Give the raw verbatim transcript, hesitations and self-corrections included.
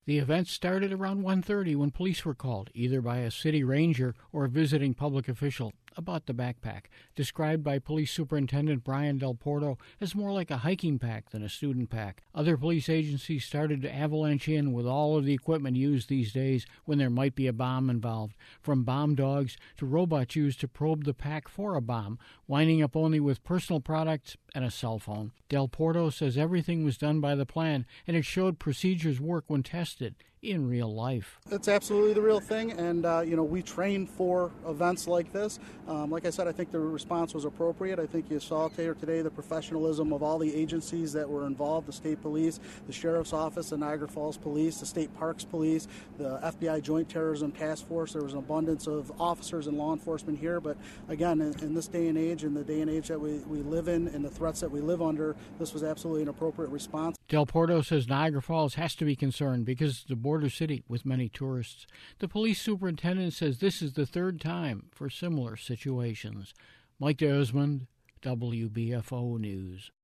The event started around one thirty when police were called, either by a city ranger or a visiting public official, about the backpack, described by Police Superintendent Brian Del Porto as more like a hiking pack than a student pack. Other police agencies started to avalanche in with all of the equipment used these days when there might be a bomb involved, from bomb dogs to robots used to probe the pack for a bomb, winding up only with personal products and a cell phone. Del Porto says everything was done by the plan, and it showed procedures work when tested in real life. It's absolutely the real thing, and uh, you know, we train for events like this. Um, like I said, I think the response was appropriate. I think you saw today the professionalism of all the agencies that were involved, the state police, the sheriff's office, the Niagara Falls Police, the state parks police, the F B I Joint Terrorism Task Force. There was an abundance of officers and law enforcement here, but again, in, in this day and age, in the day and age that we, we live in and the threats that we live under, this was absolutely an appropriate response. Del Porto says Niagara Falls has to be concerned because the border city with many tourists. The police superintendent says this is the third time for similar situations. Mike Desmond, W B F O News.